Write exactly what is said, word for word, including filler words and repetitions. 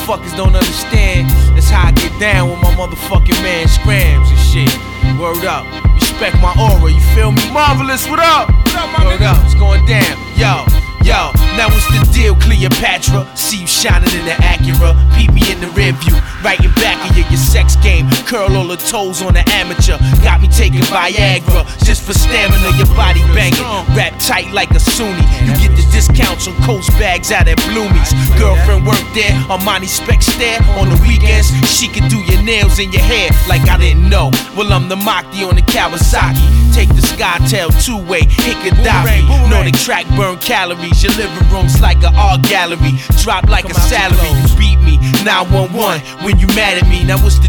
motherfuckers don't understand. That's how I get down with my motherfucking man Scrams and shit. Word up, respect my aura, you feel me? Marvelous, what up? What up, my Word nigga? Up, it's going down, yo. Yo, now what's the deal, Cleopatra? See you shining in the Acura. Peep me in the rear view, right in back of you. Your sex game, curl all the toes on the amateur. Got me taking Viagra, just for stamina. Your body banging, wrap tight like a Sunni. You get the discounts on Coast bags out at Bloomies. Girlfriend work there, Armani Specs there. On the weekends, she can do your nails and your hair like I didn't know. Well, I'm the Maki on the Kawasaki. Take the Skytail two-way, hit Gaddafi. Nordic track, burn calories. Your living room's like an art gallery. Drop like a salary. You beat me, nine one one when you mad at me. Now what's the